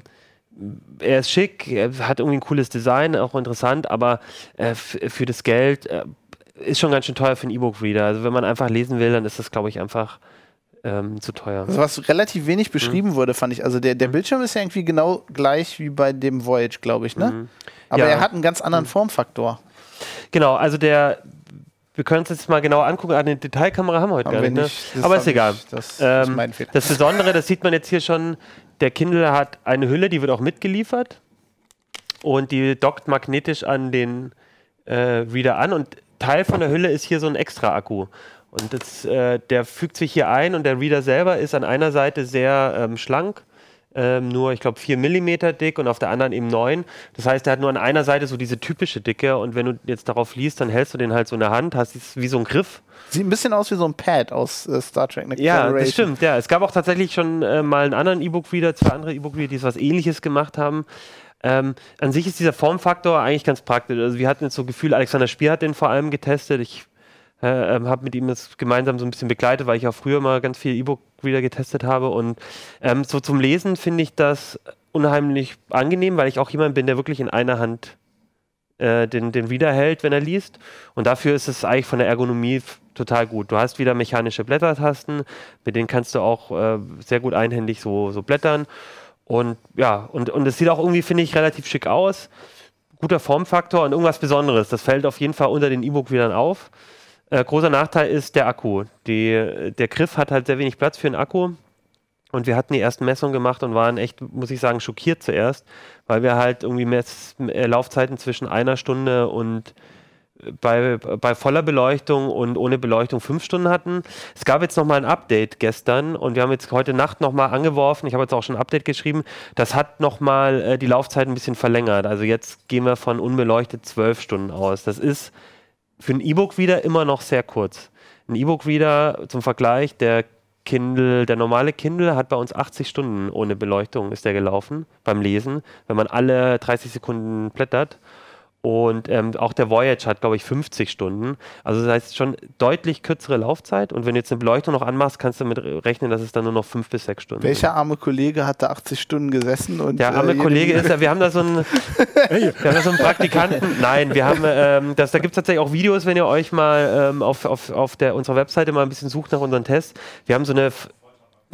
er ist schick, er hat irgendwie ein cooles Design, auch interessant, aber äh, für das Geld äh, ist schon ganz schön teuer für einen E-Book-Reader. Also wenn man einfach lesen will, dann ist das, glaube ich, einfach ähm, zu teuer. Also was relativ wenig beschrieben mhm. wurde, fand ich. Also der, der Bildschirm ist ja irgendwie genau gleich wie bei dem Voyage, glaube ich, ne? Mhm. Aber ja. er hat einen ganz anderen mhm. Formfaktor. Genau, also der wir können uns jetzt mal genau angucken. Eine Detailkamera haben wir heute haben gar nicht, nicht ne? Aber ist egal. Ich, das ähm, ist mein Fehler. Das Besondere, das sieht man jetzt hier schon, der Kindle hat eine Hülle, die wird auch mitgeliefert und die dockt magnetisch an den äh, Reader an und Teil von der Hülle ist hier so ein Extra-Akku. Und das, äh, der fügt sich hier ein und der Reader selber ist an einer Seite sehr ähm, schlank, ähm, nur ich glaube vier Millimeter dick und auf der anderen eben neun. Das heißt, er hat nur an einer Seite so diese typische Dicke und wenn du jetzt darauf liest, dann hältst du den halt so in der Hand, hast es wie so ein Griff. Sieht ein bisschen aus wie so ein Pad aus äh, Star Trek Next Ja, das stimmt. Ja. Es gab auch tatsächlich schon äh, mal einen anderen E-Book-Reader, zwei andere E-Book-Reader, die was Ähnliches gemacht haben. Ähm, an sich ist dieser Formfaktor eigentlich ganz praktisch. Also wir hatten jetzt so Gefühl, Alexander Spier hat den vor allem getestet. Ich äh, habe mit ihm das gemeinsam so ein bisschen begleitet, weil ich auch früher mal ganz viel E-Book-Reader getestet habe. Und ähm, so zum Lesen finde ich das unheimlich angenehm, weil ich auch jemand bin, der wirklich in einer Hand äh, den, den Reader hält, wenn er liest. Und dafür ist es eigentlich von der Ergonomie total gut. Du hast wieder mechanische Blättertasten, mit denen kannst du auch äh, sehr gut einhändig so, so blättern. Und ja, und, und es sieht auch irgendwie, finde ich, relativ schick aus. Guter Formfaktor und irgendwas Besonderes. Das fällt auf jeden Fall unter den E-Book-Readern auf. Äh, großer Nachteil ist der Akku. Die, der Griff hat halt sehr wenig Platz für einen Akku. Und wir hatten die ersten Messungen gemacht und waren echt, muss ich sagen, schockiert zuerst, weil wir halt irgendwie Mess, äh, Laufzeiten zwischen einer Stunde und Bei, bei voller Beleuchtung und ohne Beleuchtung fünf Stunden hatten. Es gab jetzt nochmal ein Update gestern und wir haben jetzt heute Nacht nochmal angeworfen, ich habe jetzt auch schon ein Update geschrieben, das hat nochmal äh, die Laufzeit ein bisschen verlängert. Also jetzt gehen wir von unbeleuchtet zwölf Stunden aus. Das ist für einen E-Book-Reader immer noch sehr kurz. Ein E-Book-Reader zum Vergleich, der Kindle, der normale Kindle hat bei uns achtzig Stunden ohne Beleuchtung ist der gelaufen beim Lesen, wenn man alle dreißig Sekunden blättert. Und ähm, auch der Voyage hat, glaube ich, fünfzig Stunden. Also das heißt schon deutlich kürzere Laufzeit. Und wenn du jetzt eine Beleuchtung noch anmachst, kannst du damit rechnen, dass es dann nur noch fünf bis sechs Stunden Welcher sind. arme Kollege hat da achtzig Stunden gesessen? Und, der arme äh, Kollege ist ja, wir haben da so einen, wir haben da so einen Praktikanten. Nein, wir haben, ähm, das, da gibt es tatsächlich auch Videos, wenn ihr euch mal ähm, auf, auf, auf der, unserer Webseite mal ein bisschen sucht nach unseren Tests. Wir haben so eine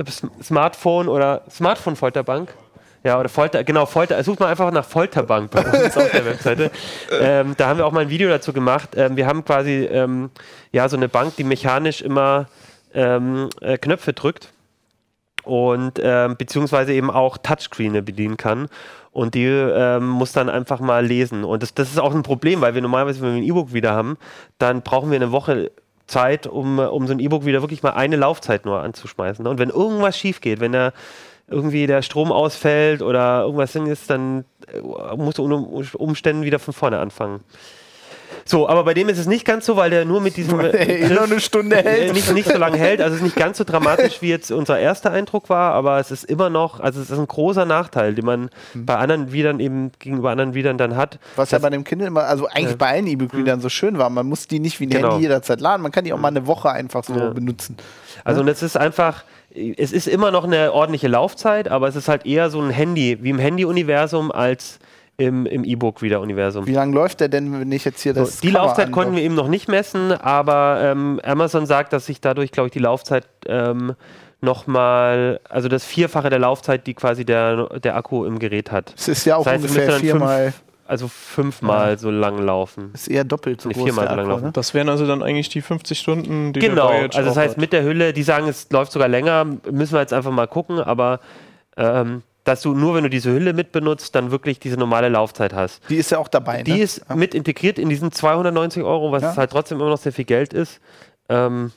Smartphone oder Smartphone-Folterbank. Ja, oder Folter, genau, Folter, sucht mal einfach nach Folterbank bei uns auf der Webseite. Ähm, da haben wir auch mal ein Video dazu gemacht. Ähm, wir haben quasi ähm, ja, so eine Bank, die mechanisch immer ähm, äh, Knöpfe drückt und ähm, beziehungsweise eben auch Touchscreen bedienen kann. Und die ähm, muss dann einfach mal lesen. Und das, das ist auch ein Problem, weil wir normalerweise, wenn wir ein E-Book wieder haben, dann brauchen wir eine Woche Zeit, um, um so ein E-Book wieder wirklich mal eine Laufzeit nur anzuschmeißen. Und wenn irgendwas schief geht, wenn der irgendwie der Strom ausfällt oder irgendwas ist, dann musst du unter Umständen wieder von vorne anfangen. So, aber bei dem ist es nicht ganz so, weil der nur mit diesem äh, noch eine Stunde hält. Nicht, nicht so lange hält. Also es ist nicht ganz so dramatisch, wie jetzt unser erster Eindruck war, aber es ist immer noch, also es ist ein großer Nachteil, den man mhm. bei anderen Readern eben gegenüber anderen Readern dann hat. Was ja bei dem Kindle immer, also eigentlich ja. bei allen E-Book-Readern mhm. so schön war, man muss die nicht wie ein genau. Handy jederzeit laden, man kann die auch mal eine Woche einfach so ja. benutzen. Also ja? und es ist einfach, es ist immer noch eine ordentliche Laufzeit, aber es ist halt eher so ein Handy, wie im Handy-Universum als im, im E-Book-Reader-Universum. Wie lange läuft der denn, wenn ich jetzt hier das so, Die Cover Laufzeit andock? konnten wir eben noch nicht messen, aber ähm, Amazon sagt, dass sich dadurch, glaube ich, die Laufzeit ähm, nochmal, also das Vierfache der Laufzeit, die quasi der, der Akku im Gerät hat. Das ist ja auch das heißt, ungefähr viermal... Fünf, also fünfmal ja. so lang laufen. Das ist eher doppelt so nee, groß. Viermal der so lang Akku, laufen. ne? Das wären also dann eigentlich die fünfzig Stunden, die genau, der Voyage also das heißt hat. mit der Hülle, die sagen, es läuft sogar länger, müssen wir jetzt einfach mal gucken, aber ähm, dass du nur, wenn du diese Hülle mit benutzt, dann wirklich diese normale Laufzeit hast. Die ist ja auch dabei, Die ne? ist ja. mit integriert in diesen zweihundertneunzig Euro, was ja. halt trotzdem immer noch sehr viel Geld ist. Ähm,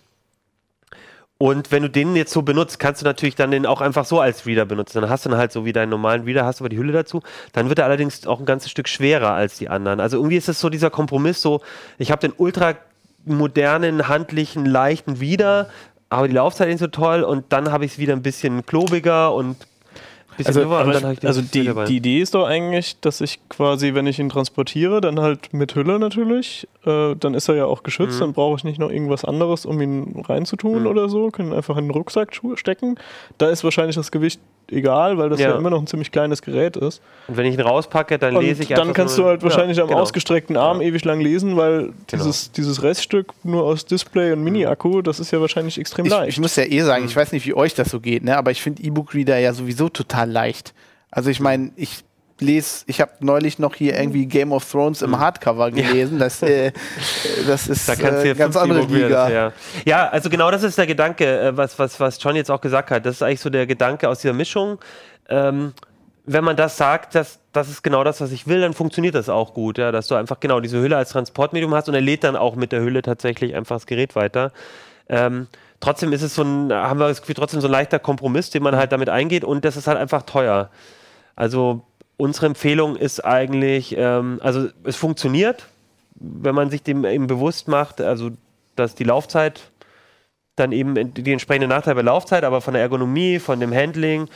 und wenn du den jetzt so benutzt, kannst du natürlich dann den auch einfach so als Reader benutzen. Dann hast du dann halt so wie deinen normalen Reader, hast du aber die Hülle dazu. Dann wird er allerdings auch ein ganzes Stück schwerer als die anderen. Also irgendwie ist es so dieser Kompromiss, so ich habe den ultra modernen, handlichen, leichten Reader, aber die Laufzeit ist so toll und dann habe ich es wieder ein bisschen klobiger und Also, aber dann ich, also die, die Idee ist doch eigentlich, dass ich quasi, wenn ich ihn transportiere, dann halt mit Hülle natürlich, äh, dann ist er ja auch geschützt, mhm. dann brauche ich nicht noch irgendwas anderes, um ihn reinzutun mhm. oder so, können einfach in den Rucksack stecken. Da ist wahrscheinlich das Gewicht egal, weil das ja. ja immer noch ein ziemlich kleines Gerät ist. Und wenn ich ihn rauspacke, dann und lese ich dann kannst du halt wahrscheinlich ja, am genau. ausgestreckten Arm ja. ewig lang lesen, weil genau. dieses, dieses Reststück nur aus Display und Mini-Akku, das ist ja wahrscheinlich extrem ich, leicht. Ich muss ja eh sagen, ich weiß nicht, wie euch das so geht, ne? aber ich finde E-Book-Reader ja sowieso total leicht. Also ich meine, ich lese, ich habe neulich noch hier irgendwie Game of Thrones im Hardcover gelesen. Das, äh, das ist da kannst äh, du ganz andere Liga. Ja. ja, also genau das ist der Gedanke, was, was, was John jetzt auch gesagt hat. Das ist eigentlich so der Gedanke aus dieser Mischung. Ähm, wenn man das sagt, dass das ist genau das, was ich will, dann funktioniert das auch gut, ja, dass du einfach genau diese Hülle als Transportmedium hast und er lädt dann auch mit der Hülle tatsächlich einfach das Gerät weiter. Ähm, trotzdem ist es so ein, haben wir das Gefühl, trotzdem so ein leichter Kompromiss, den man halt damit eingeht und das ist halt einfach teuer. Also unsere Empfehlung ist eigentlich, ähm, also es funktioniert, wenn man sich dem eben bewusst macht, also dass die Laufzeit dann eben die entsprechende Nachteile bei Laufzeit, aber von der Ergonomie, von dem Handling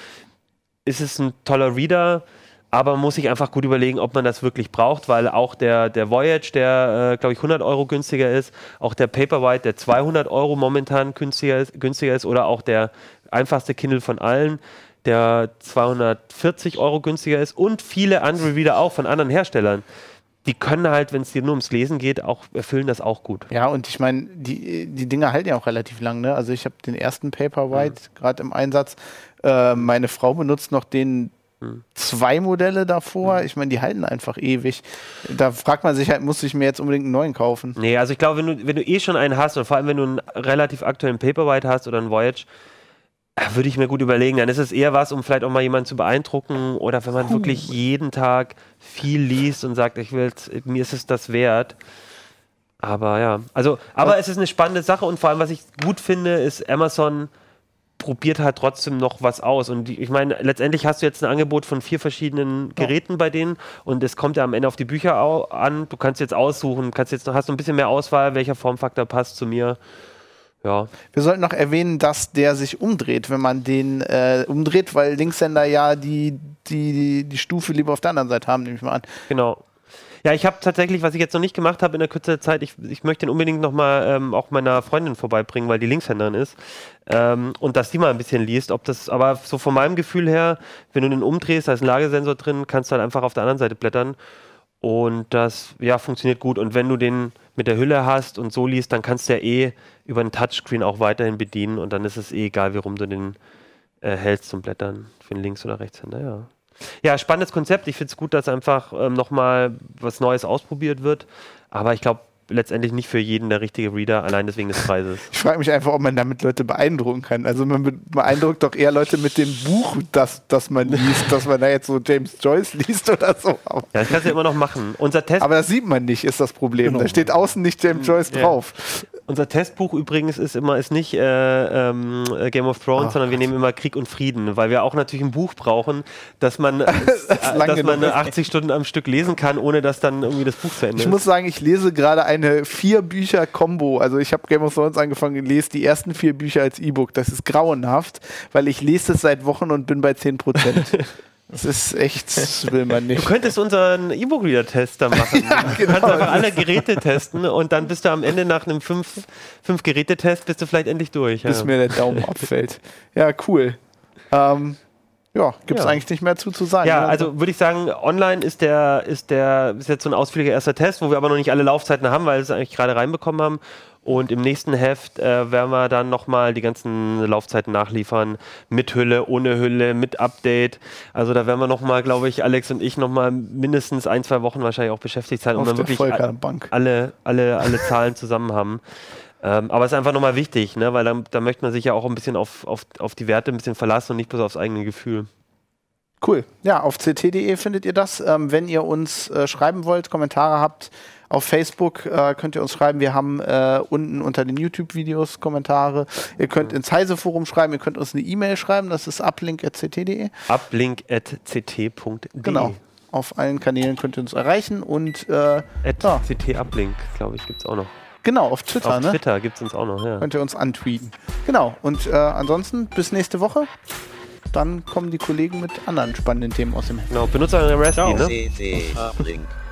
ist es ein toller Reader, aber man muss sich einfach gut überlegen, ob man das wirklich braucht, weil auch der, der Voyage, der äh, glaube ich hundert Euro günstiger ist, auch der Paperwhite, der zweihundert Euro momentan günstiger ist, günstiger ist oder auch der einfachste Kindle von allen, der zweihundertvierzig Euro günstiger ist und viele andere Reader auch von anderen Herstellern. Die können halt, wenn es dir nur ums Lesen geht, auch erfüllen das auch gut. Ja, und ich meine, die, die Dinger halten ja auch relativ lang, ne? Also ich habe den ersten Paperwhite mhm. gerade im Einsatz. Äh, meine Frau benutzt noch den mhm. zwei Modelle davor. Mhm. Ich meine, die halten einfach ewig. Da fragt man sich halt, muss ich mir jetzt unbedingt einen neuen kaufen? Nee, also ich glaube, wenn du, wenn du eh schon einen hast und vor allem, wenn du einen relativ aktuellen Paperwhite hast oder einen Voyage, würde ich mir gut überlegen, dann ist es eher was, um vielleicht auch mal jemanden zu beeindrucken oder wenn man uh. wirklich jeden Tag viel liest und sagt, ich will, mir ist es das wert. Aber ja, also, aber ja. es ist eine spannende Sache und vor allem, was ich gut finde, ist, Amazon probiert halt trotzdem noch was aus. Und die, ich meine, letztendlich hast du jetzt ein Angebot von vier verschiedenen Geräten ja. bei denen und es kommt ja am Ende auf die Bücher an. Du kannst jetzt aussuchen, kannst jetzt, hast du ein bisschen mehr Auswahl, welcher Formfaktor passt zu mir. Ja. Wir sollten noch erwähnen, dass der sich umdreht, wenn man den äh, umdreht, weil Linkshänder ja die, die, die Stufe lieber auf der anderen Seite haben, nehme ich mal an. Genau. Ja, ich habe tatsächlich, was ich jetzt noch nicht gemacht habe in der Kürze der Zeit, ich, ich möchte den unbedingt nochmal ähm, auch meiner Freundin vorbeibringen, weil die Linkshänderin ist. Ähm, und dass die mal ein bisschen liest, ob das, aber so von meinem Gefühl her, wenn du den umdrehst, da ist ein Lagesensor drin, kannst du halt einfach auf der anderen Seite blättern. Und das, ja, funktioniert gut. Und wenn du den mit der Hülle hast und so liest, dann kannst du ja eh über den Touchscreen auch weiterhin bedienen und dann ist es eh egal, wie rum du den, äh, hältst zum Blättern für den Links- oder Rechtshänder, ja. Ja, spannendes Konzept. Ich finde es gut, dass einfach ähm, nochmal was Neues ausprobiert wird. Aber ich glaube, letztendlich nicht für jeden der richtige Reader, allein deswegen des Preises. Ich frage mich einfach, ob man damit Leute beeindrucken kann. Also man beeindruckt doch eher Leute mit dem Buch, das, das man liest, dass man da jetzt so James Joyce liest oder so. Ja, das kannst du ja immer noch machen. Unser Test Aber das sieht man nicht, ist das Problem. Genau. Da steht außen nicht James Joyce ja. drauf. Unser Testbuch übrigens ist immer ist nicht äh, ähm, Game of Thrones, oh, sondern wir nehmen immer Krieg und Frieden, weil wir auch natürlich ein Buch brauchen, dass man, das äh, dass man achtzig Stunden am Stück lesen kann, ohne dass dann irgendwie das Buch zu Ende ist. Ich muss sagen, ich lese gerade eine vier Bücher Kombo. Also ich habe Game of Thrones angefangen, lese die ersten vier Bücher als E-Book. Das ist grauenhaft, weil ich lese es seit Wochen und bin bei zehn Prozent. Das ist echt, das will man nicht. Du könntest unseren E-Book-Reader-Test da machen. Ja, genau. Du kannst einfach alle Geräte testen und dann bist du am Ende nach einem fünf, fünf Geräte-Test bist du vielleicht endlich durch. Bis ja. mir der Daumen abfällt. Ja, cool. Ähm, ja, gibt es ja. eigentlich nicht mehr zu, zu sagen. Ja, oder? Also würde ich sagen, online ist der, ist der, ist jetzt so ein ausführlicher erster Test, wo wir aber noch nicht alle Laufzeiten haben, weil wir es eigentlich gerade reinbekommen haben. Und im nächsten Heft äh, werden wir dann nochmal die ganzen Laufzeiten nachliefern. Mit Hülle, ohne Hülle, mit Update. Also da werden wir nochmal, glaube ich, Alex und ich nochmal mindestens ein, zwei Wochen wahrscheinlich auch beschäftigt sein, um dann wirklich alle, alle, alle, alle Zahlen zusammen haben. Ähm, aber es ist einfach nochmal wichtig, ne? Weil da, da möchte man sich ja auch ein bisschen auf, auf, auf die Werte ein bisschen verlassen und nicht bloß aufs eigene Gefühl. Cool. Ja, auf c t punkt d e findet ihr das. Ähm, wenn ihr uns äh, schreiben wollt, Kommentare habt, auf Facebook äh, könnt ihr uns schreiben. Wir haben äh, unten unter den YouTube-Videos Kommentare. Ihr könnt ins Heise-Forum schreiben. Ihr könnt uns eine E-Mail schreiben. Das ist uplink at c t punkt d e. uplink at c t punkt d e. Genau. Auf allen Kanälen könnt ihr uns erreichen. Und äh, at ja. ctuplink, glaube ich, gibt es auch noch. Genau, auf Twitter. Auf ne? Twitter gibt es uns auch noch, ja. Könnt ihr uns antweeten. Genau. Und äh, ansonsten bis nächste Woche. Dann kommen die Kollegen mit anderen spannenden Themen aus dem Heft. Genau, benutzt eure Raspi, ne? C T Uplink.